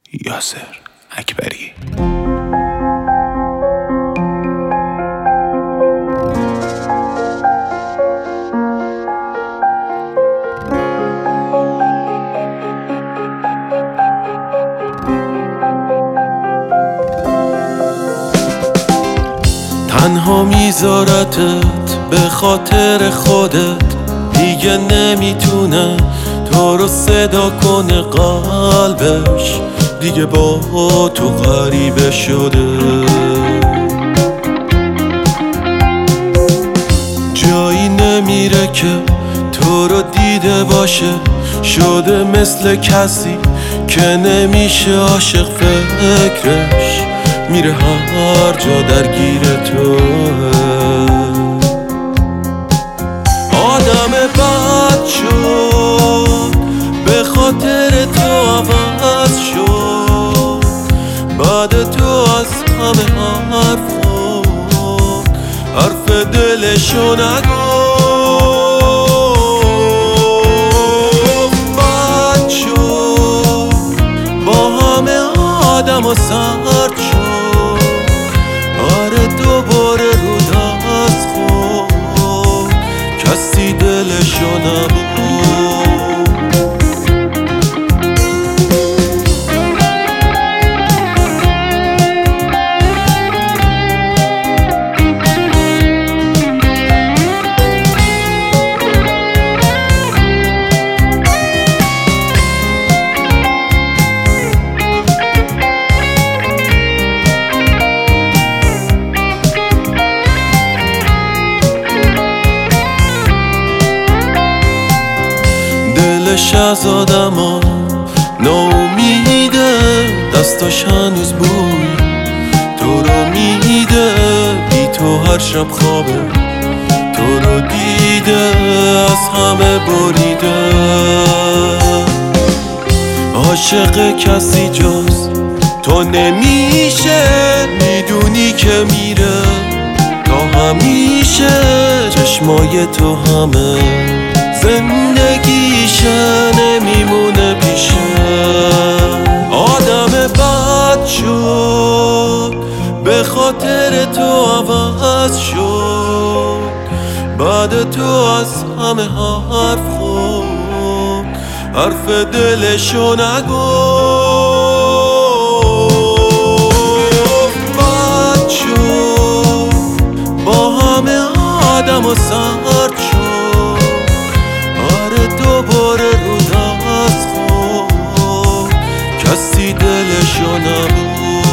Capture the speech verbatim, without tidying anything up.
یاسر اکبری. تنها میذارتت به خاطر خودت، دیگه نمیتونه تو رو صدا کنه قلبش، دیگه با تو غریبه شده. جایی نمیره که تو رو دیده باشه، شده مثل کسی که نمیشه عاشق فکرش، میره هر جا درگیر توه. آدم بد شد به خاطر تو عوض شد، بعد تو از همه حرفا حرف دلشو نگفت. بد شد با همه آدم و سرد شد، آره دوباره رو دست خود کسی دلشو نبود. دلش از آدم ها ناامیده، دستاش هنوز بوی تو رو میده، بی تو هر شب خوابه تو رو دیده، از همه بریده. عاشق کسی جز تو نمیشه، میدونی که میره تا همیشه، چشمای تو همه زندگیشه نمیمونه پیشه. آدم بد شد به خاطر تو عوض شد، بعد تو از همه حرف خود حرف دلشو نگفت. بد شد با همه آدم و سرد شد، دوباره رو دست خود کسی دلشو نبود.